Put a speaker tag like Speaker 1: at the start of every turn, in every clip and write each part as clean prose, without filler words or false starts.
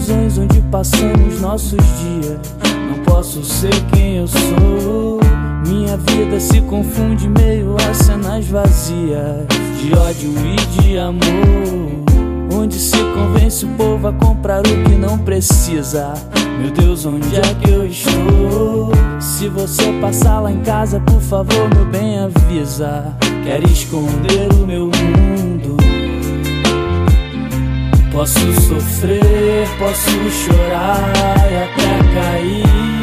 Speaker 1: ilusões onde passamos nossos dias. Não posso ser quem eu sou. Minha vida se confunde meio a cenas vazias de ódio e de amor, onde se convence o povo a comprar o que não precisa. Meu Deus, onde é que eu estou? Se você passar lá em casa, por favor, meu bem, avisa. Quero esconder o meu mundo. Posso sofrer, posso chorar e até cair,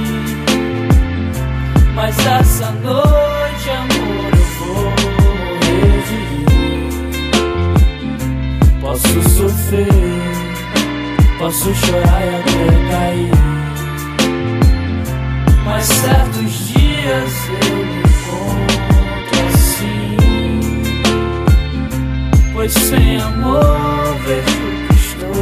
Speaker 1: mas essa noite, amor, eu vou morrer de rir. Posso sofrer, posso chorar e até cair, mas certos dias eu me encontro assim, pois sem amor vejo que estou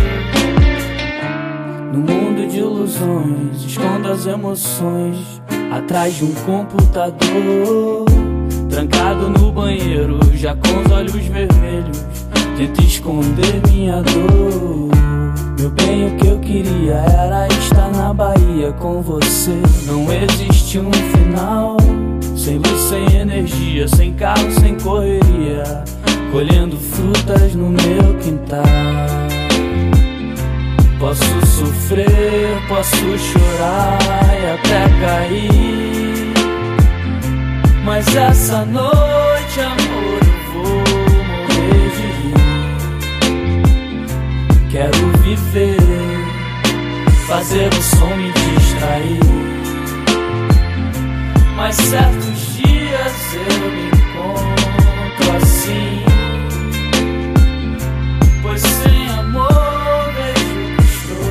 Speaker 1: no mundo de ilusões. Escondo as emoções atrás de um computador, trancado no banheiro, já com os olhos vermelhos. Tento esconder minha dor. Meu bem, o que eu queria era estar na Bahia com você. Não existe um final, sem luz, sem energia, sem carro, sem correria, colhendo frutas no meu quintal. Posso sofrer, posso chorar e até cair, mas essa noite, amor, eu vou morrer de rir. Quero viver, fazer o som me distrair, mas certos dias eu me encontro assim, pois sem amor vejo que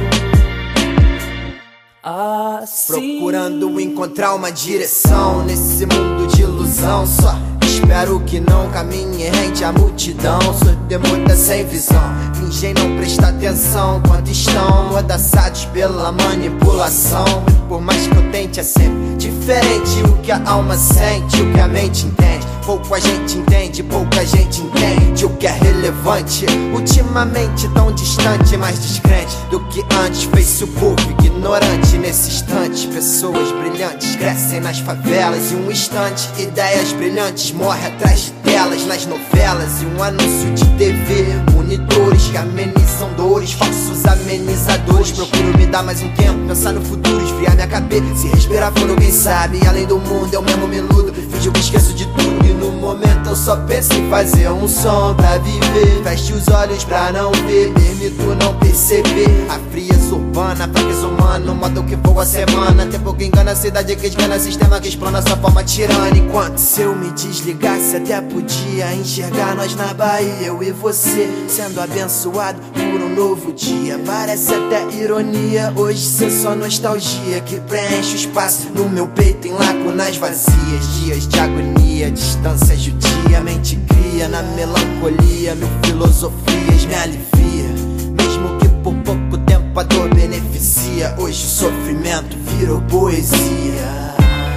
Speaker 1: estou assim.
Speaker 2: Procurando encontrar uma direção nesse mundo de ilusão. Só espero que não caminhe rente à multidão. Surdo-muda sem visão, fingem não prestar atenção quando estão amordaçados pela manipulação. E por mais que eu tente, é sempre diferente o que a alma sente, o que a mente entende. Pouco a gente entende, pouca gente entende o que é relevante. Ultimamente tão distante, mais descrente do que antes. Fez-se o povo ignorante nesse instante. Pessoas brilhantes crescem nas favelas em um instante. Ideias brilhantes morrem atrás de telas nas novelas e um anúncio de TV. Monitores que amenizam dores, falsos amenizadores. Procuro me dar mais um tempo, pensar no futuro, esfriar minha cabeça. Se respirar fundo, quem sabe, além do mundo eu mesmo me iludo. Finjo que esqueço de tudo e no momento eu só penso em fazer um som pra viver. Feche os olhos pra não ver, permito não perceber a frieza urbana, fraqueza humana, o modo que voa a semana. Tempo que engana a cidade, que esgana sistema que explana sua forma tirana. Enquanto se eu me desligasse, até podia enxergar nós na Bahia, eu e você, sendo abençoado por um novo dia. Parece até ironia, hoje ser só nostalgia que preenche o espaço no meu peito em lacunas vazias. Dias de agonia, distância judia, mente cria na melancolia. Mil filosofias me alivia, mesmo que por pouco tempo a dor beneficia. Hoje o sofrimento virou poesia.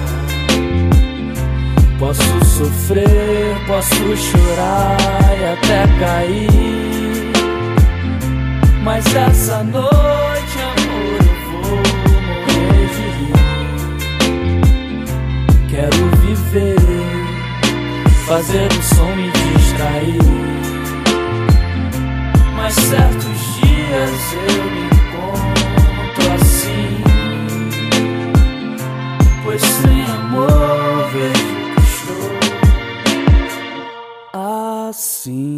Speaker 1: Posso sofrer, posso chorar e até cair, mas essa noite, amor, eu vou morrer de rir. Quero viver, fazer o som me distrair, mas certos dias eu me encontro assim, pois sem amor vejo que estou assim.